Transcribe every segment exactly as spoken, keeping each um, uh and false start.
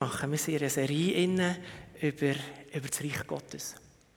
machen. Wir sind in einer Serie über, über das Reich Gottes.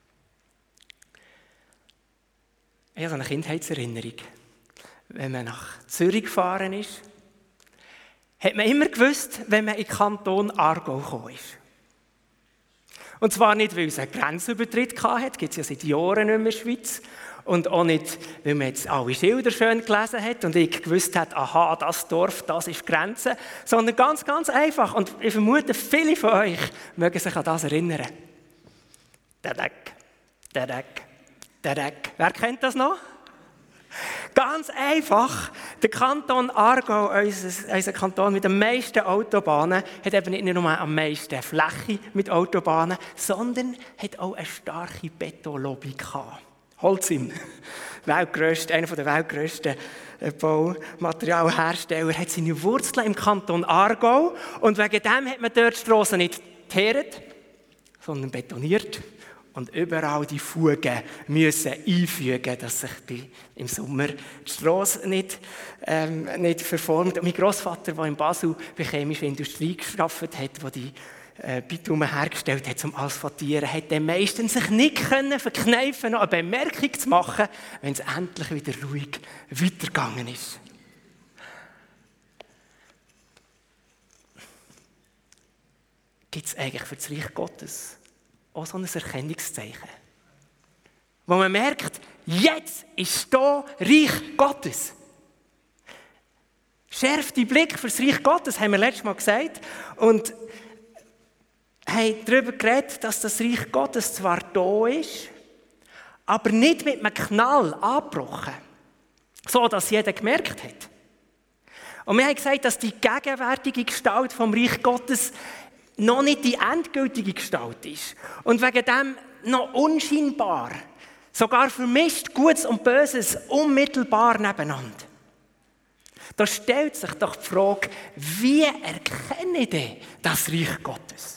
Ich habe so eine Kindheitserinnerung. Wenn man nach Zürich gefahren ist, hat man immer gewusst, wenn man in den Kanton Aargau gekommen ist. Und zwar nicht, weil es einen Grenzübertritt hatte, gibt es ja seit Jahren nicht mehr in der Schweiz. Und auch nicht, weil man jetzt alle Schilder schön gelesen hat und ich gewusst hat, aha, das Dorf, das ist die Grenze. Sondern ganz, ganz einfach. Und ich vermute, viele von euch mögen sich an das erinnern. Dadek, dadek, dadek. Wer kennt das noch? Ganz einfach. Der Kanton Aargau, unser, unser Kanton mit den meisten Autobahnen, hat eben nicht nur am meisten Fläche mit Autobahnen, sondern hat auch eine starke Betonlobby gehabt. Holcim, weltgrösste, einer der weltgrössten Baumaterialhersteller, hat seine Wurzeln im Kanton Aargau. Und wegen dem hat man dort die Strassen nicht geteert, sondern betoniert. Und überall die Fugen müssen einfügen, dass sich bei, im Sommer die Strasse nicht, ähm, nicht verformt. Und mein Grossvater, der in Basel bei chemischer Industrie gearbeitet hat, der die äh, Bitumen hergestellt hat zum Asphaltieren, hat er meistens sich nicht können verkneifen, noch eine Bemerkung zu machen, wenn es endlich wieder ruhig weitergegangen ist. Gibt es eigentlich für das Reich Gottes auch so ein Erkennungszeichen, wo man merkt, jetzt ist hier Reich Gottes. Schärft die Blick für das Reich Gottes, haben wir letztes Mal gesagt. Und haben darüber geredet, dass das Reich Gottes zwar da ist, aber nicht mit einem Knall angebrochen, so dass jeder gemerkt hat. Und wir haben gesagt, dass die gegenwärtige Gestalt vom Reich Gottes noch nicht die endgültige Gestalt ist. Und wegen dem noch unscheinbar, sogar vermischt Gutes und Böses unmittelbar nebeneinander. Da stellt sich doch die Frage, wie erkenne ich denn das Reich Gottes?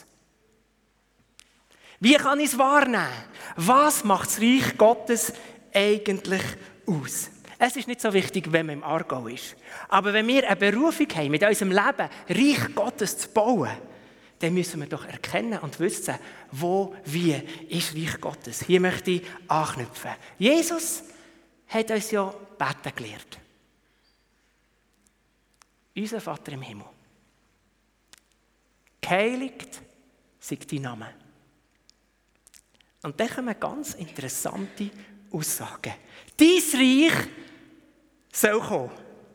Wie kann ich es wahrnehmen? Was macht das Reich Gottes eigentlich aus? Es ist nicht so wichtig, wenn man im Aargau ist. Aber wenn wir eine Berufung haben, mit unserem Leben Reich Gottes zu bauen, dann müssen wir doch erkennen und wissen, wo, wie ist Reich Gottes. Hier möchte ich anknüpfen. Jesus hat uns ja beten gelehrt. Unser Vater im Himmel. Geheiligt sei dein Name. Und dann kommen ganz interessante Aussagen. Dein Reich soll kommen.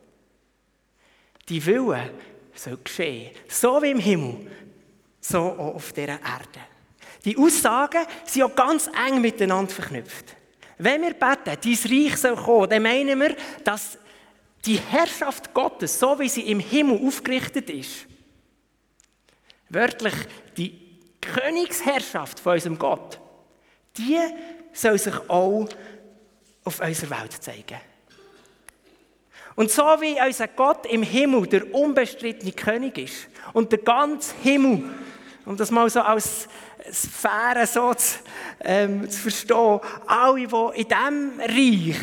Dein Wille soll geschehen. So wie im Himmel, so auch auf dieser Erde. Die Aussagen sind auch ganz eng miteinander verknüpft. Wenn wir beten, dein Reich soll kommen, dann meinen wir, dass die Herrschaft Gottes, so wie sie im Himmel aufgerichtet ist, wörtlich die Königsherrschaft von unserem Gott, die soll sich auch auf unserer Welt zeigen. Und so wie unser Gott im Himmel der unbestrittene König ist und der ganze Himmel, um das mal so als Sphäre so zu, ähm, zu verstehen, alle, die in diesem Reich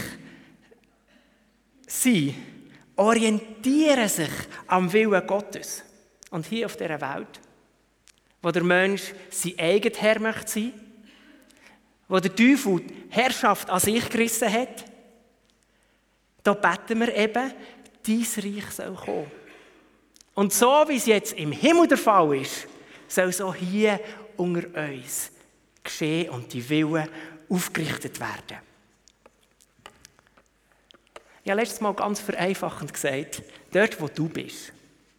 sind, orientieren sich am Willen Gottes. Und hier auf dieser Welt, wo der Mensch sein eigener Herr möchte sein, wo der Teufel die Herrschaft an sich gerissen hat, da beten wir eben, dein Reich soll kommen. Und so wie es jetzt im Himmel der Fall ist, soll es auch hier unter uns geschehen und die Willen aufgerichtet werden. Ich habe letztes Mal ganz vereinfachend gesagt, dort wo du bist.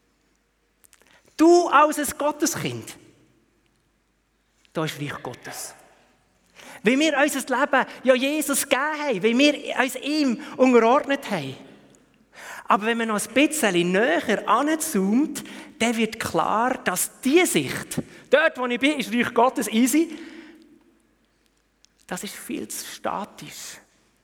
Du als ein Gotteskind, da ist Reich Gottes. Weil wir unser Leben ja Jesus gegeben haben, weil wir uns ihm unterordnet haben. Aber wenn man noch ein bisschen näher anzoomt, dann wird klar, dass diese Sicht, dort wo ich bin, ist Reich Gottes easy, das ist viel zu statisch.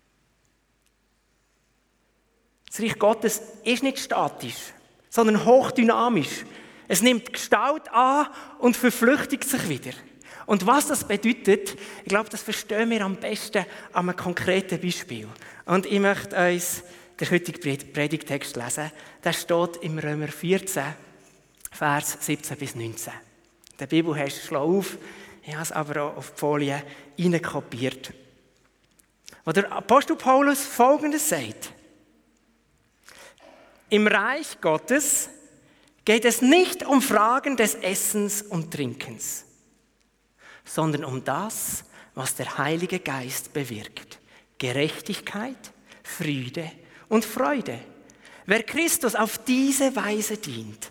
Das Reich Gottes ist nicht statisch, sondern hochdynamisch. Es nimmt Gestalt an und verflüchtigt sich wieder. Und was das bedeutet, ich glaube, das verstehen wir am besten an einem konkreten Beispiel. Und ich möchte uns den heutigen Predigtext lesen. Der steht im Römer vierzehn, Vers siebzehn bis neunzehn. Der Bibel hast du schlau auf, ich habe es aber auch auf die Folie hineinkopiert. Wo der Apostel Paulus Folgendes sagt: Im Reich Gottes geht es nicht um Fragen des Essens und Trinkens, sondern um das, was der Heilige Geist bewirkt. Gerechtigkeit, Friede und Freude. Wer Christus auf diese Weise dient,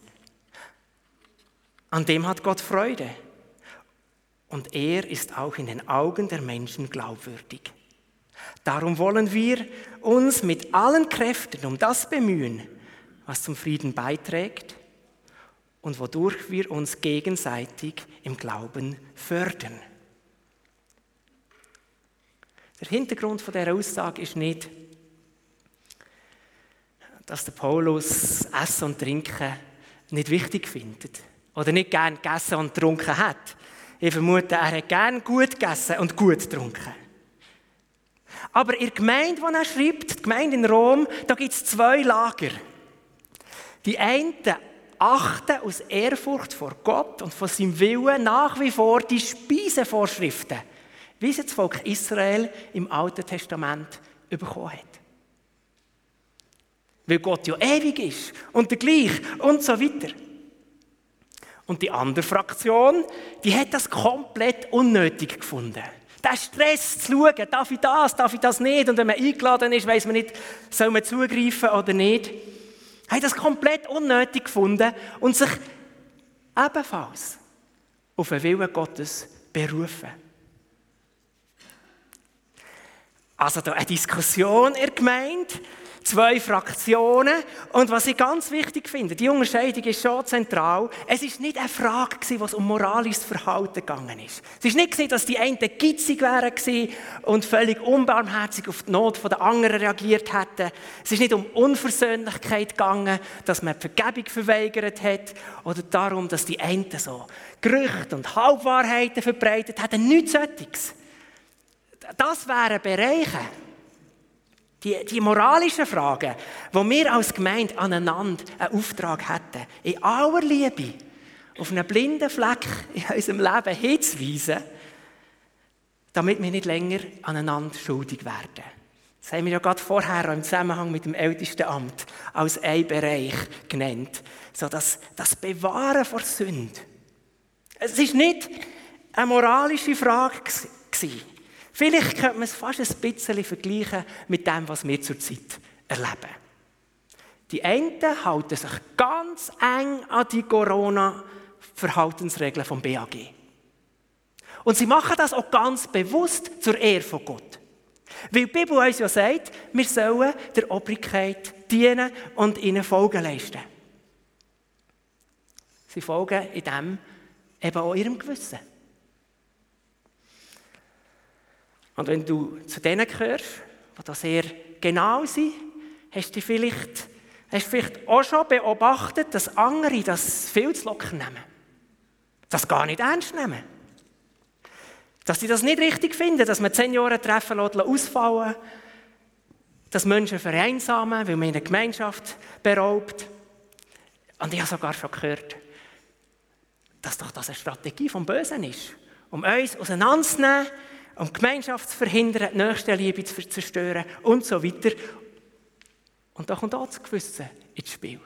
an dem hat Gott Freude. Und er ist auch in den Augen der Menschen glaubwürdig. Darum wollen wir uns mit allen Kräften um das bemühen, was zum Frieden beiträgt und wodurch wir uns gegenseitig im Glauben fördern. Der Hintergrund von dieser Aussage ist nicht, dass der Paulus Essen und Trinken nicht wichtig findet oder nicht gern gegessen und getrunken hat. Ich vermute, er hat gern gut gegessen und gut getrunken. Aber in der Gemeinde, die er schreibt, die Gemeinde in Rom, da gibt es zwei Lager. Die einen achten aus Ehrfurcht vor Gott und von seinem Willen nach wie vor die Speisevorschriften, wie sie das Volk Israel im Alten Testament bekommen hat. Weil Gott ja ewig ist und der gleich und so weiter. Und die andere Fraktion, die hat das komplett unnötig gefunden. Der Stress zu schauen, darf ich das, darf ich das nicht? Und wenn man eingeladen ist, weiss man nicht, soll man zugreifen oder nicht. Hat das komplett unnötig gefunden und sich ebenfalls auf den Willen Gottes berufen. Also da eine Diskussion in der Gemeinde, zwei Fraktionen. Und was ich ganz wichtig finde, die Unterscheidung ist schon zentral. Es war nicht eine Frage, wo es um moralisches Verhalten gegangen ist. Es war nicht, dass die einen gitzig waren und völlig unbarmherzig auf die Not der anderen reagiert hätten. Es ist nicht um Unversöhnlichkeit gegangen, dass man die Vergebung verweigert hat oder darum, dass die einen so Gerüchte und Halbwahrheiten verbreitet hätten. Nichts solches. Das wären Bereiche, die, die moralischen Fragen, wo wir als Gemeinde aneinander einen Auftrag hätten, in aller Liebe auf einen blinden Fleck in unserem Leben hinzuweisen, damit wir nicht länger aneinander schuldig werden. Das haben wir ja gerade vorher im Zusammenhang mit dem Ältestenamt als einen Bereich genannt. So das, das Bewahren vor Sünde. Es war nicht eine moralische Frage gewesen. Vielleicht könnte man es fast ein bisschen vergleichen mit dem, was wir zurzeit erleben. Die einen halten sich ganz eng an die Corona-Verhaltensregeln vom B A G. Und sie machen das auch ganz bewusst zur Ehre von Gott. Weil die Bibel uns ja sagt, wir sollen der Obrigkeit dienen und ihnen Folgen leisten. Sie folgen in dem eben auch ihrem Gewissen. Und wenn du zu denen gehörst, die da sehr genau sind, hast du vielleicht, hast du vielleicht auch schon beobachtet, dass andere das viel zu locker nehmen. Das gar nicht ernst nehmen. Dass sie das nicht richtig finden, dass man Seniorentreffen ausfallen lässt, dass Menschen vereinsamen, weil man ihnen Gemeinschaft beraubt. Und ich habe sogar schon gehört, dass doch das eine Strategie vom Bösen ist, um uns auseinanderzunehmen, um die Gemeinschaft zu verhindern, die Nächstenliebe zu zerstören und so weiter. Und da kommt auch das Gewissen ins Spiel.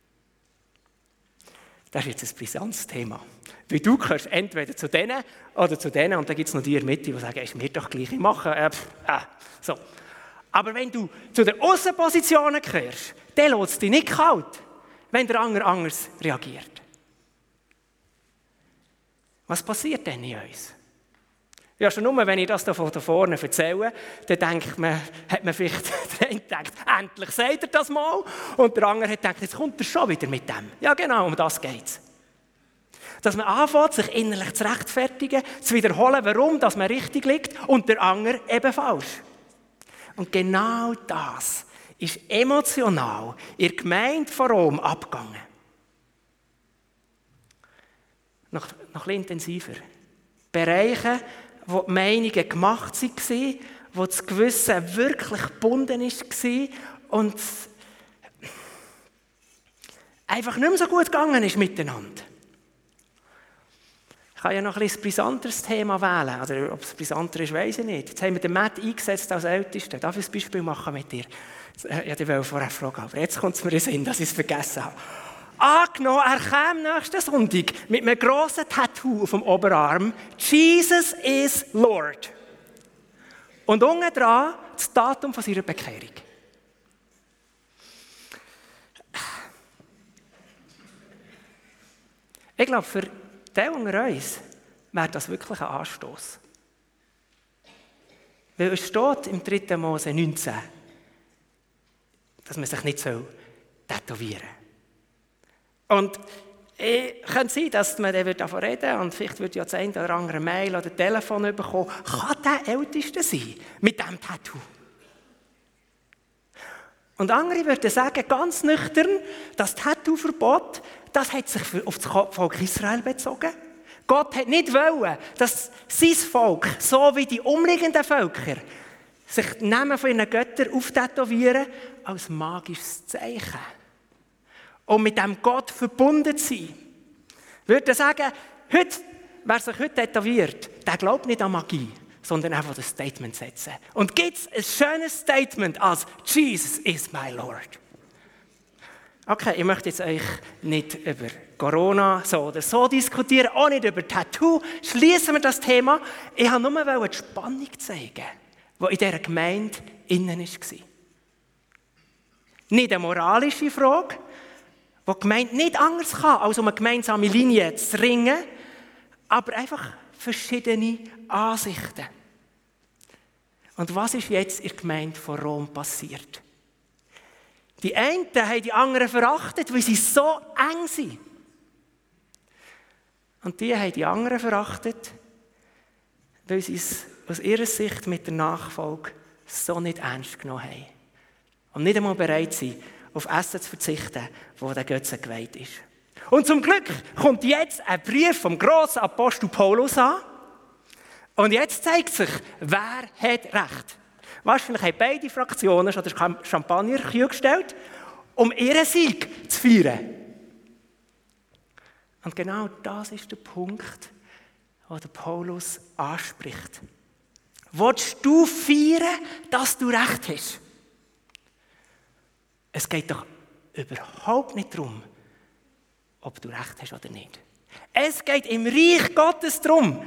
Das ist jetzt ein brisantes Thema. Weil du gehörst entweder zu denen oder zu denen und dann gibt es noch die in der Mitte, die sagen, ist mir doch gleich, ich mache. Äh, äh, so. Aber wenn du zu den Aussenpositionen gehörst, dann lässt es dich nicht kalt, wenn der andere anders reagiert. Was passiert denn in uns? Ja, schon nur, wenn ich das da von da vorne erzähle, dann denkt man, hat man vielleicht der eine gedacht, endlich sagt er das mal. Und der andere hat gedacht, jetzt kommt er schon wieder mit dem. Ja genau, um das geht es. Dass man anfängt, sich innerlich zu rechtfertigen, zu wiederholen, warum dass man richtig liegt und der andere eben falsch. Und genau das ist emotional in der Gemeinde von Rom abgegangen. Noch, noch ein bisschen intensiver. Bereiche, wo die Meinungen gemacht waren, wo das Gewissen wirklich gebunden war und einfach nicht mehr so gut gegangen ist miteinander. Ich kann ja noch ein bisschen ein brisanteres Thema wählen. Oder ob es brisanter ist, weiss ich nicht. Jetzt haben wir den Matt eingesetzt als Ältesten. Darf ich ein Beispiel machen mit dir? Ich wollte dich vorher fragen, aber jetzt kommt es mir in den Sinn, dass ich es vergessen habe. Angenommen, er käme nächsten Sonntag mit einem grossen Tattoo auf dem Oberarm. Jesus is Lord. Und unten dran das Datum von seiner Bekehrung. Ich glaube, für den unter uns wäre das wirklich ein Anstoß. Weil es steht im dritten Mose neunzehn, dass man sich nicht tätowieren soll. Und es könnte sein, dass man dann davon reden und vielleicht würde ja das eine oder andere Mail oder Telefon bekommen. Kann der Älteste sein mit diesem Tattoo? Und andere würden sagen, ganz nüchtern, das Tattoo-Verbot, das hat sich auf das Volk Israel bezogen. Gott hat nicht wollen, dass sein Volk, so wie die umliegenden Völker, sich die Namen von ihren Göttern auftätowieren als magisches Zeichen. Um mit dem Gott verbunden zu sein. Ich würde sagen, heute, wer sich heute tätowiert, der glaubt nicht an Magie, sondern einfach das Statement setzen. Und gibt es ein schönes Statement als Jesus is my Lord. Okay, ich möchte jetzt euch nicht über Corona so oder so diskutieren, auch nicht über Tattoo. Schließen wir das Thema. Ich wollte nur die Spannung zeigen, die in dieser Gemeinde innen war. Nicht eine moralische Frage, wo die Gemeinde nicht anders kann, als um eine gemeinsame Linie zu ringen, aber einfach verschiedene Ansichten. Und was ist jetzt in der Gemeinde von Rom passiert? Die einen haben die anderen verachtet, weil sie so eng sind. Und die haben die anderen verachtet, weil sie es aus ihrer Sicht mit der Nachfolge so nicht ernst genommen haben. Und nicht einmal bereit sind, auf Essen zu verzichten, wo der Götze geweiht ist. Und zum Glück kommt jetzt ein Brief vom grossen Apostel Paulus an. Und jetzt zeigt sich, wer hat Recht. Wahrscheinlich haben beide Fraktionen schon den Champagner gestellt, um ihren Sieg zu feiern. Und genau das ist der Punkt, den der Paulus anspricht. Willst du feiern, dass du Recht hast? Es geht doch überhaupt nicht darum, ob du Recht hast oder nicht. Es geht im Reich Gottes darum,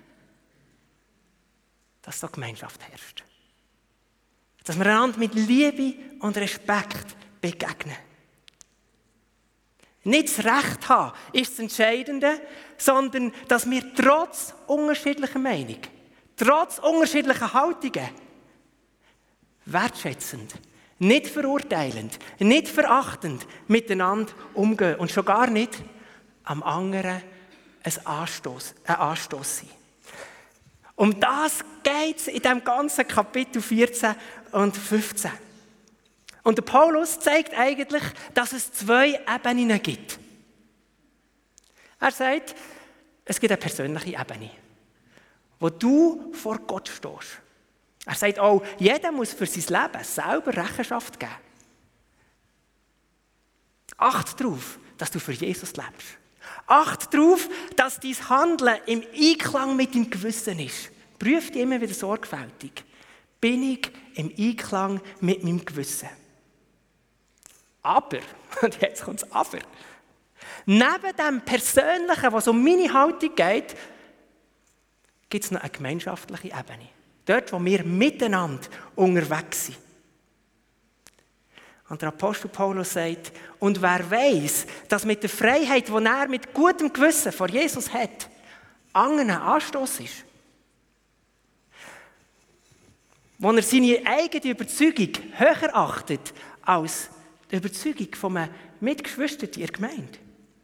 dass da Gemeinschaft herrscht. Dass wir einander mit Liebe und Respekt begegnen. Nicht das Recht haben ist das Entscheidende, sondern dass wir trotz unterschiedlicher Meinung, trotz unterschiedlicher Haltungen, wertschätzend, nicht verurteilend, nicht verachtend miteinander umgehen und schon gar nicht am anderen ein Anstoß, ein Anstoß sein. Um das geht es in diesem ganzen Kapitel vierzehn und fünfzehn. Und der Paulus zeigt eigentlich, dass es zwei Ebenen gibt. Er sagt, es gibt eine persönliche Ebene, wo du vor Gott stehst. Er sagt auch, jeder muss für sein Leben selber Rechenschaft geben. Acht darauf, dass du für Jesus lebst. Acht darauf, dass dein Handeln im Einklang mit deinem Gewissen ist. Prüf dich immer wieder sorgfältig. Bin ich im Einklang mit meinem Gewissen? Aber, und jetzt kommt das Aber, neben dem Persönlichen, was um meine Haltung geht, gibt es noch eine gemeinschaftliche Ebene. Dort, wo wir miteinander unterwegs sind. Und der Apostel Paulus sagt, und wer weiß, dass mit der Freiheit, die er mit gutem Gewissen vor Jesus hat, anderen Anstoß ist. Wo er seine eigene Überzeugung höher achtet als die Überzeugung von einem Mitgeschwister in der Gemeinde.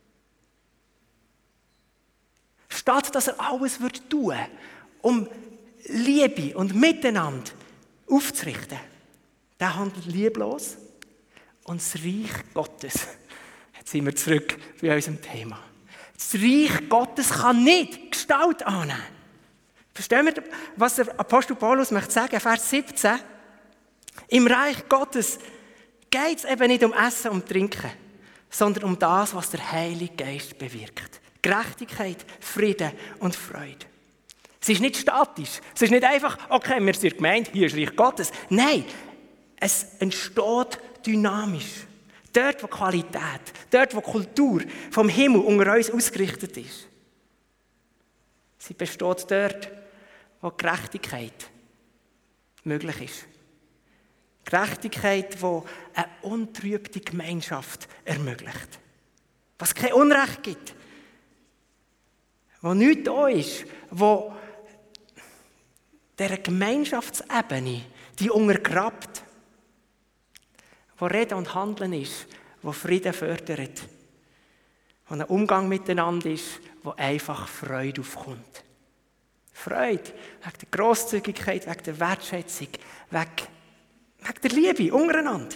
Statt dass er alles tun würde, um Liebe und Miteinander aufzurichten, der handelt lieblos. Und das Reich Gottes, jetzt sind wir zurück bei unserem Thema. Das Reich Gottes kann nicht Gestalt annehmen. Verstehen wir, was der Apostel Paulus möchte sagen? Vers siebzehn. Im Reich Gottes geht es eben nicht um Essen und Trinken, sondern um das, was der Heilige Geist bewirkt. Gerechtigkeit, Frieden und Freude. Es ist nicht statisch. Es ist nicht einfach, okay, wir sind gemeint, hier ist Reich Gottes. Nein, es entsteht dynamisch. Dort, wo Qualität, dort, wo Kultur vom Himmel unter uns ausgerichtet ist. Sie besteht dort, wo Gerechtigkeit möglich ist. Gerechtigkeit, die eine untrübte Gemeinschaft ermöglicht. Was kein Unrecht gibt. Wo nichts da ist, wo dieser Gemeinschaftsebene die untergrabt. Wo Reden und Handeln ist, wo Frieden fördert. Wo ein Umgang miteinander ist, wo einfach Freude aufkommt. Freude wegen der Grosszügigkeit, wegen der Wertschätzung, wegen, wegen der Liebe untereinander.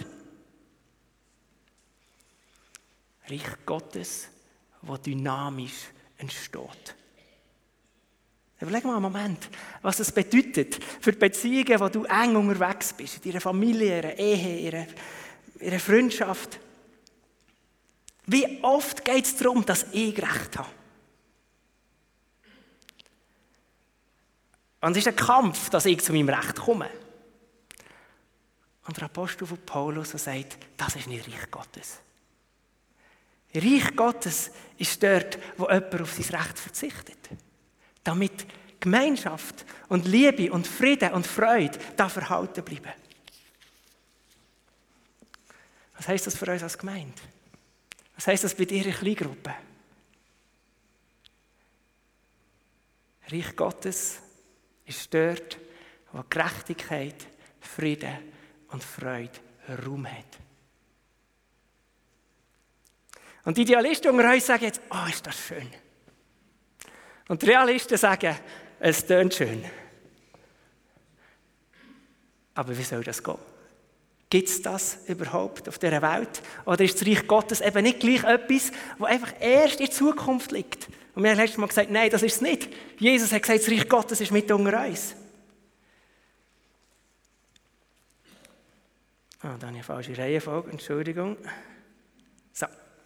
Reich Gottes, das dynamisch entsteht. Überleg mal einen Moment, was es bedeutet für die Beziehungen, wo du eng unterwegs bist, in deiner Familie, in deiner Ehe, in deiner, in deiner Freundschaft. Wie oft geht es darum, dass ich Recht habe? Und es ist ein Kampf, dass ich zu meinem Recht komme. Und der Apostel von Paulus sagt, das ist nicht Reich Gottes. Reich Gottes ist dort, wo jemand auf sein Recht verzichtet. Damit Gemeinschaft und Liebe und Frieden und Freude da verhalten bleiben. Was heisst das für uns als Gemeinde? Was heisst das bei dir in Kleingruppen? Reich Gottes ist dort, wo Gerechtigkeit, Frieden und Freude Raum hat. Und die Idealisten unter uns sagen jetzt, oh, ist das schön. Und die Realisten sagen, es tönt schön. Aber wie soll das gehen? Gibt es das überhaupt auf dieser Welt? Oder ist das Reich Gottes eben nicht gleich etwas, das einfach erst in der Zukunft liegt? Und wir haben letztes Mal gesagt, nein, das ist es nicht. Jesus hat gesagt, das Reich Gottes ist mit unter uns. Ah, dann eine falsche Reihenfolge, Entschuldigung. So.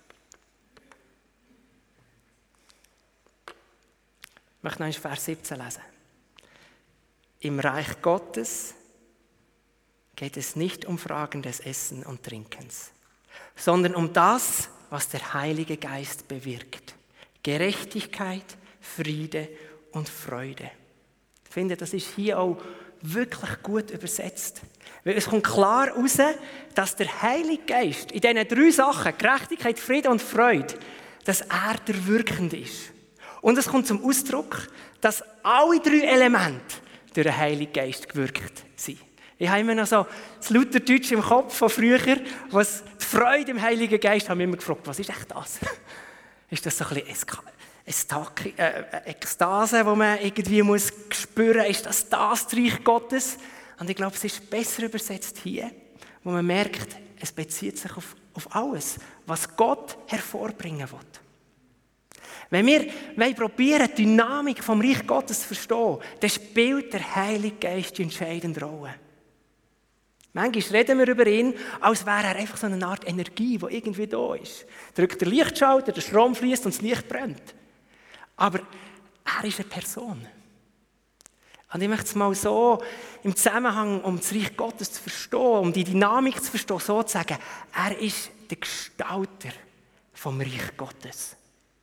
Ich möchte noch einmal Vers siebzehn lesen. Im Reich Gottes geht es nicht um Fragen des Essens und Trinkens, sondern um das, was der Heilige Geist bewirkt. Gerechtigkeit, Friede und Freude. Ich finde, das ist hier auch wirklich gut übersetzt. Weil es kommt klar heraus, dass der Heilige Geist in diesen drei Sachen, Gerechtigkeit, Friede und Freude, dass er der Wirkende ist. Und es kommt zum Ausdruck, dass alle drei Elemente durch den Heiligen Geist gewirkt sind. Ich habe immer noch so das Lutherdeutsch im Kopf von früher, was die Freude im Heiligen Geist, haben wir immer gefragt, was ist echt das? Ist das so ein bisschen Ekstase, die man irgendwie muss spüren muss? Ist das das Reich Gottes? Und ich glaube, es ist besser übersetzt hier, wo man merkt, es bezieht sich auf, auf alles, was Gott hervorbringen will. Wenn wir probieren, die Dynamik vom Reich Gottes zu verstehen, dann spielt der Heilige Geist die entscheidende Rolle. Manchmal reden wir über ihn, als wäre er einfach so eine Art Energie, die irgendwie da ist. Drückt der Lichtschalter, der Strom fließt und das Licht brennt. Aber er ist eine Person. Und ich möchte es mal so im Zusammenhang, um das Reich Gottes zu verstehen, um die Dynamik zu verstehen, so zu sagen, er ist der Gestalter vom Reich Gottes.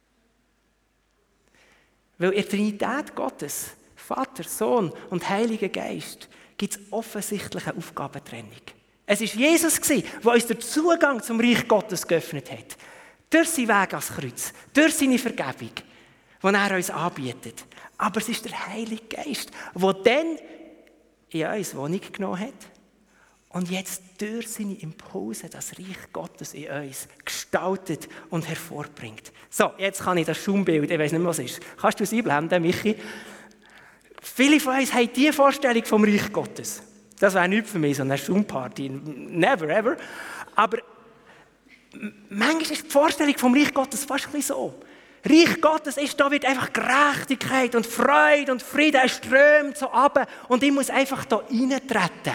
Weil in der Trinität Gottes, Vater, Sohn und Heiliger Geist, gibt es offensichtlich eine Aufgabentrennung. Es war Jesus, der uns den Zugang zum Reich Gottes geöffnet hat. Durch seinen Weg ans Kreuz, durch seine Vergebung, die er uns anbietet. Aber es ist der Heilige Geist, der dann in uns Wohnung genommen hat und jetzt durch seine Impulse das Reich Gottes in uns gestaltet und hervorbringt. So, jetzt kann ich das Schaumbild, ich weiss nicht mehr, was es ist. Kannst du es einblenden, Michi? Viele von uns haben diese Vorstellung vom Reich Gottes. Das wäre nichts für mich, so eine Schaumparty. Never, ever. Aber manchmal ist die Vorstellung vom Reich Gottes fast ein bisschen so. Reich Gottes ist, da wird einfach Gerechtigkeit und Freude und Frieden, er strömt so runter und ich muss einfach da reintreten.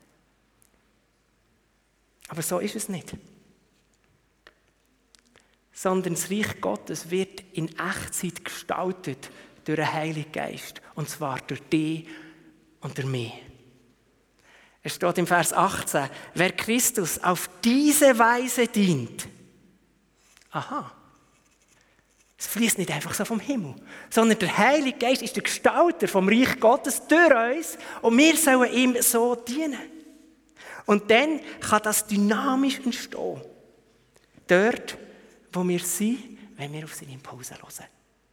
Aber so ist es nicht. sondern das Reich Gottes wird in Echtzeit gestaltet durch den Heiligen Geist. Und zwar durch dich und durch mich. Es steht im Vers achtzehn, wer Christus auf diese Weise dient. Aha. Es fließt nicht einfach so vom Himmel, sondern der Heilige Geist ist der Gestalter vom Reich Gottes durch uns und wir sollen ihm so dienen. Und dann kann das dynamisch entstehen. Dort, wo wir sind, wenn wir auf seine Impulse hören.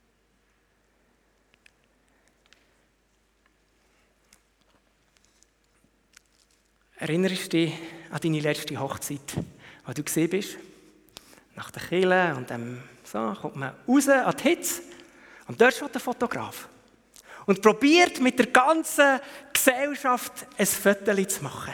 Erinnerst du dich an deine letzte Hochzeit, wo du gesehen bist? Nach der Kirche und dem, so kommt man raus an die Hitze und dort steht der Fotograf und probiert mit der ganzen Gesellschaft ein Foto zu machen.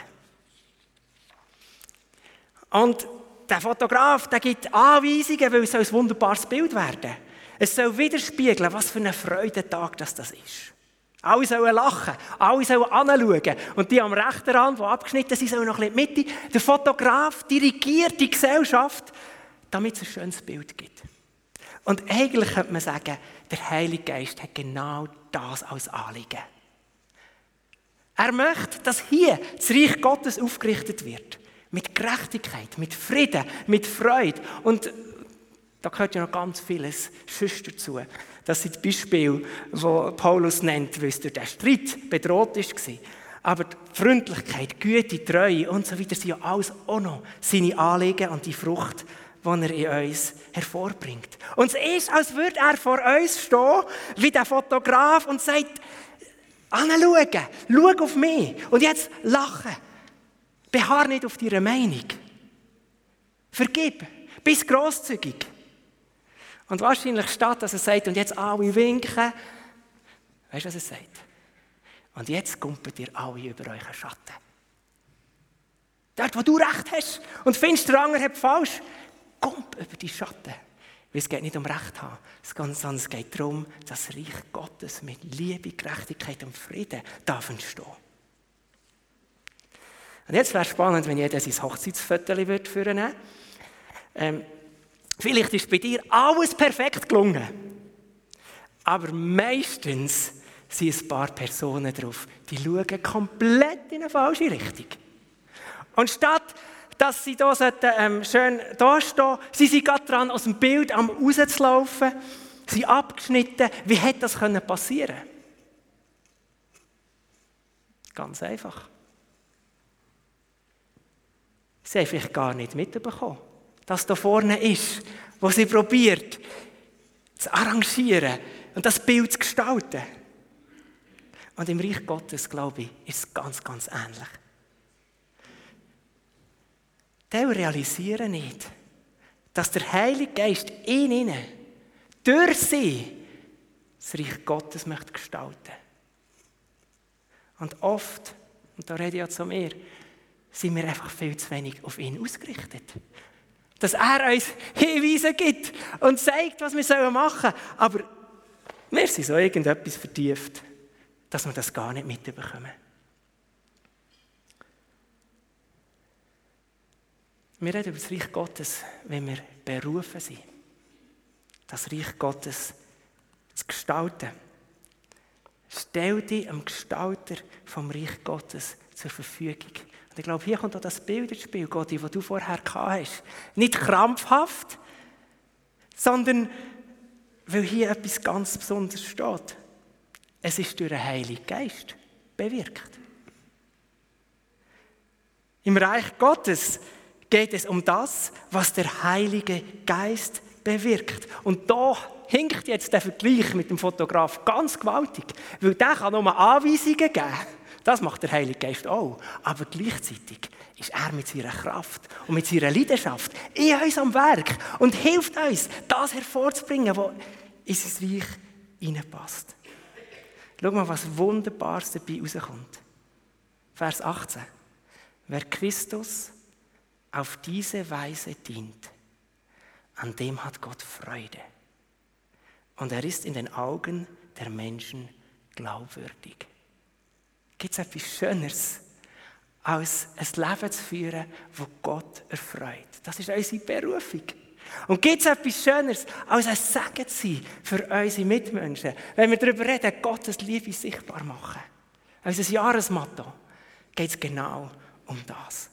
Und der Fotograf der gibt Anweisungen, weil es ein wunderbares Bild werden soll. Es soll widerspiegeln, was für ein Freudentag das ist. Alle sollen lachen, alle sollen anschauen. Und die am rechten Rand, die abgeschnitten sind, sollen noch ein bisschen in die Mitte. Der Fotograf dirigiert die Gesellschaft, damit es ein schönes Bild gibt. Und eigentlich könnte man sagen, der Heilige Geist hat genau das als Anliegen. Er möchte, dass hier das Reich Gottes aufgerichtet wird. Mit Gerechtigkeit, mit Frieden, mit Freude. Und da gehört ja noch ganz vieles sonst dazu. Das sind die Beispiele, die Paulus nennt, weil es durch den Streit bedroht war. Aber die Freundlichkeit, Güte, Treue und so weiter sind ja alles auch noch seine Anliegen und die Frucht, die er in uns hervorbringt. Und es ist, als würde er vor uns stehen, wie der Fotograf, und sagt, anschauen, schau auf mich und jetzt lachen. Beharr nicht auf deiner Meinung. Vergib, bist grosszügig. Und wahrscheinlich steht, dass er sagt, und jetzt alle winken. Weißt du, was er sagt? Und jetzt kumpelt ihr alle über euren Schatten. Dort, wo du recht hast und findest, der andere hat falsch, kump über die Schatten. Weil es geht nicht um Recht haben, sondern es geht darum, dass das Reich Gottes mit Liebe, Gerechtigkeit und Frieden darf entstehen. Und jetzt wäre es spannend, wenn jeder sein Hochzeitsfoto führen würde. Ähm, vielleicht ist bei dir alles perfekt gelungen. Aber meistens sind ein paar Personen drauf, die schauen komplett in eine falsche Richtung. Und statt, dass sie da sollten, ähm, schön da stehen, sie sind gerade dran, aus dem Bild am rauszulaufen, sie abgeschnitten. Wie hätte das passieren können? Ganz einfach. Sie haben vielleicht gar nicht mitbekommen, dass da vorne ist, wo sie probiert, zu arrangieren und das Bild zu gestalten. Und im Reich Gottes, glaube ich, ist es ganz, ganz ähnlich. Die realisieren nicht, dass der Heilige Geist in ihnen, durch sie, das Reich Gottes möchte gestalten. Und oft, und da rede ich ja zu mir, sind wir einfach viel zu wenig auf ihn ausgerichtet. Dass er uns Hinweise gibt und sagt, was wir machen sollen. Aber wir sind so irgendetwas vertieft, dass wir das gar nicht mitbekommen. Wir reden über das Reich Gottes, wenn wir berufen sind, das Reich Gottes zu gestalten. Stell dich am Gestalter vom Reich Gottes zur Verfügung. Und ich glaube, hier kommt auch das Bild ins Spiel, Gott, das du vorher gehabt hast. Nicht krampfhaft, sondern weil hier etwas ganz Besonderes steht. Es ist durch den Heiligen Geist bewirkt. Im Reich Gottes geht es um das, was der Heilige Geist bewirkt. Und da hinkt jetzt der Vergleich mit dem Fotograf ganz gewaltig, weil der kann nur Anweisungen geben. Das macht der Heilige Geist auch. Aber gleichzeitig ist er mit seiner Kraft und mit seiner Leidenschaft in uns am Werk und hilft uns, das hervorzubringen, was in sein Reich hineinpasst. Schau mal, was Wunderbares dabei rauskommt. Vers achtzehn. Wer Christus auf diese Weise dient, an dem hat Gott Freude. Und er ist in den Augen der Menschen glaubwürdig. Gibt es etwas Schöneres, als ein Leben zu führen, das Gott erfreut? Das ist unsere Berufung. Und gibt es etwas Schöneres, als ein Segen zu sein für unsere Mitmenschen, wenn wir darüber reden, Gottes Liebe sichtbar machen? Als ein Jahresmotto geht es genau um das.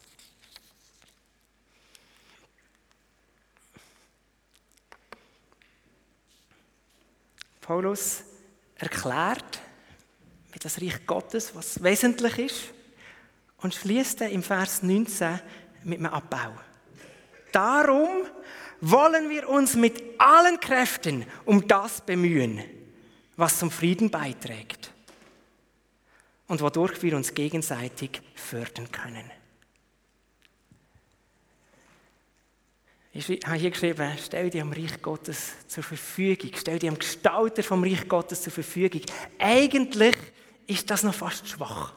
Paulus erklärt, wie das Reich Gottes, was wesentlich ist, und schließt im Vers neunzehn mit einem Appell. Darum wollen wir uns mit allen Kräften um das bemühen, was zum Frieden beiträgt und wodurch wir uns gegenseitig fördern können. Ich habe hier geschrieben, stell dir am Reich Gottes zur Verfügung, stell dir am Gestalter vom Reich Gottes zur Verfügung. Eigentlich ist das noch fast schwach,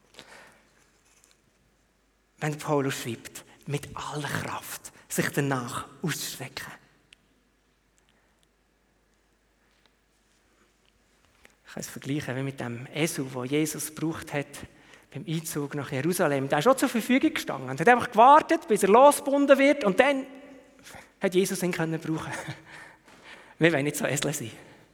wenn Paulus schreibt, mit aller Kraft sich danach auszustrecken. Ich kann es vergleichen wie mit dem Esel, den Jesus gebraucht hat beim Einzug nach Jerusalem. Der ist auch zur Verfügung gestanden und hat einfach gewartet, bis er losgebunden wird, und dann hat Jesus ihn können brauchen. Wir wollen nicht so Esel sein,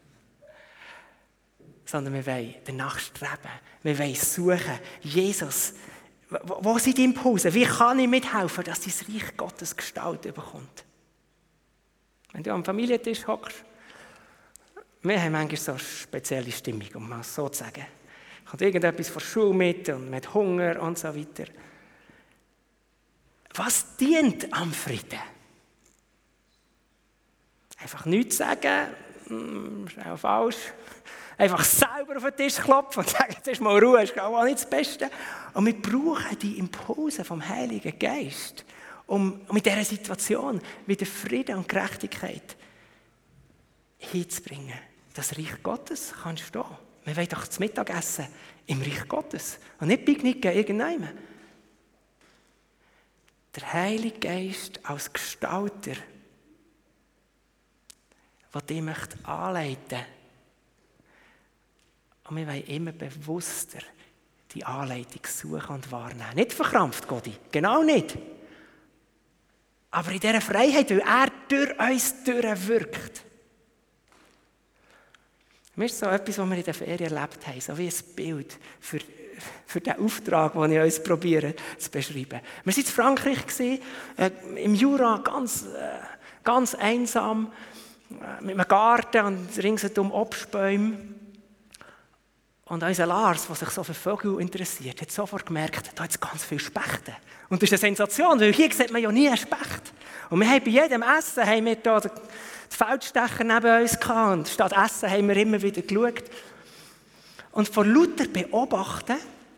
sondern wir wollen danach streben. Wir wollen suchen. Jesus, wo sind die Impulse? Wie kann ich mithelfen, dass dein Reich Gottes Gestalt bekommt? Wenn du am Familientisch hockst, wir haben manchmal so eine spezielle Stimmung, um mal so zu sagen. Kommt irgendetwas von der Schule mit und mit Hunger und so weiter. Was dient am Frieden? Einfach nichts sagen, das ist auch falsch. Einfach selber auf den Tisch klopfen und sagen, jetzt ist mal Ruhe, das ist auch nicht das Beste. Und wir brauchen die Impulse vom Heiligen Geist, um mit dieser Situation wieder Frieden und Gerechtigkeit hinzubringen. Das Reich Gottes kann stehen. Wir wollen doch das Mittagessen im Reich Gottes und nicht picknicken irgendjemand. Der Heilige Geist als Gestalter, der dich anleiten möchte. Und wir wollen immer bewusster die Anleitung suchen und wahrnehmen. Nicht verkrampft, Gott, genau nicht. Aber in dieser Freiheit, weil er durch uns durchwirkt. Mir ist so etwas, was wir in der Ferien erlebt haben, so wie ein Bild für, für den Auftrag, den ich uns probiere zu beschreiben. Wir waren in Frankreich, gewesen, äh, im Jura, ganz, äh, ganz einsam, äh, mit einem Garten und ringsherum Obstbäume. Und unser Lars, der sich so für Vögel interessiert, hat sofort gemerkt, da hat es ganz viele Spechte. Und das ist eine Sensation, weil hier sieht man ja nie einen Specht. Und wir haben bei jedem Essen haben wir da die Feldstecher neben uns gehabt. Und statt Essen haben wir immer wieder geschaut. Und vor lauter Beobachten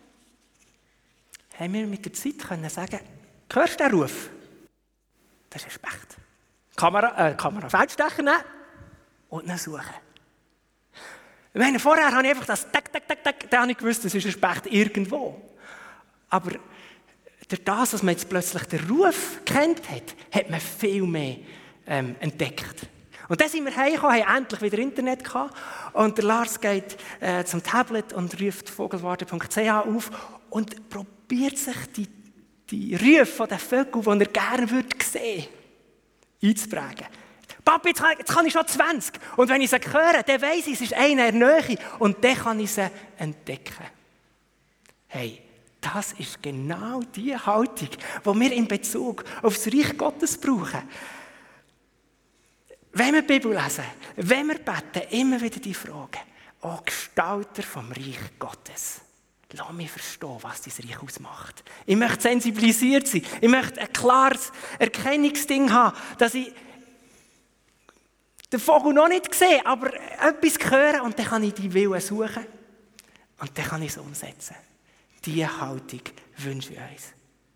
haben wir mit der Zeit können sagen, hörst du den Ruf? Das ist ein Specht. Kamera, äh, Kamera, Feldstecher nehmen und dann suchen. Ich meine, vorher habe ich einfach das Tack, Tack, Tack, Tack, da habe ich gewusst, das ist ein Specht irgendwo. Aber durch das, dass man jetzt plötzlich den Ruf kennt hat, hat man viel mehr ähm, entdeckt. Und dann sind wir heimgekommen, haben endlich wieder Internet gehabt. Und der Lars geht äh, zum Tablet und ruft vogelwarte punkt c h auf und probiert sich die, die Rufe der Vögel, die er gerne würde sehen, einzuprägen. Papi, jetzt kann, jetzt kann ich schon zwanzig. Und wenn ich sie höre, dann weiss ich, es ist einer in der Nähe. Und dann kann ich sie entdecken. Hey, das ist genau die Haltung, die wir in Bezug auf das Reich Gottes brauchen. Wenn wir die Bibel lesen, wenn wir beten, immer wieder die Frage, oh Gestalter vom Reich Gottes, lass mich verstehen, was dein Reich ausmacht. Ich möchte sensibilisiert sein. Ich möchte ein klares Erkennungsding haben, dass ich den Vogel noch nicht sehe, aber etwas hören und dann kann ich die Willen suchen und dann kann ich es umsetzen. Diese Haltung wünsche ich uns.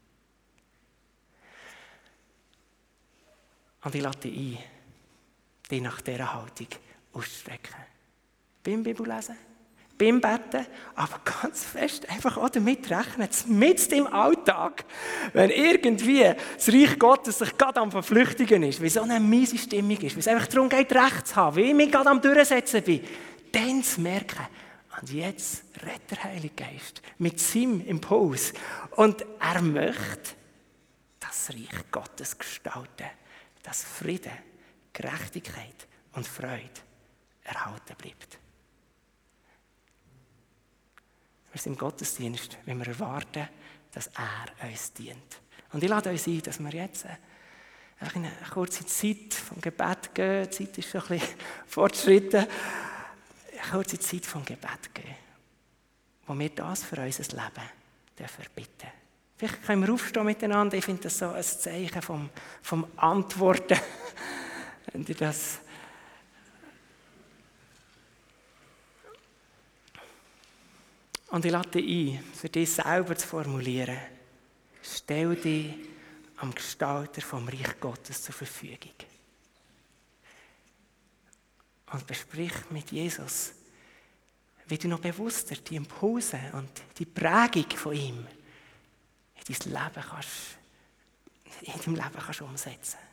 Und ich lade dich ein, dich nach dieser Haltung auszustrecken. Beim Bibellesen, beim Beten, aber ganz fest einfach auch damit rechnen, mitten im Alltag, wenn irgendwie das Reich Gottes sich gerade am Verflüchtigen ist, wie so eine miese Stimmung ist, wie es einfach darum geht, Recht zu haben, wie ich mich gerade am Durchsetzen bin, dann zu merken, und jetzt redet der Heilige Geist mit seinem Impuls und er möchte das Reich Gottes gestalten dass Frieden, Gerechtigkeit und Freude erhalten bleibt. Wir sind im Gottesdienst, wenn wir erwarten, dass er uns dient. Und ich lade uns ein, dass wir jetzt einfach in eine kurze Zeit vom Gebet gehen. Die Zeit ist schon ein bisschen fortgeschritten. Eine kurze Zeit vom Gebet gehen, wo wir das für unser Leben dürfen bitten. Vielleicht können wir aufstehen miteinander. Ich finde das so ein Zeichen vom, vom Antworten. Wenn ihr das Und ich lade dich ein, für dich selber zu formulieren. Stell dich am Gestalter vom Reich Gottes zur Verfügung. Und besprich mit Jesus, wie du noch bewusster die Impulse und die Prägung von ihm in dein Leben kannst, in deinem Leben kannst umsetzen kannst.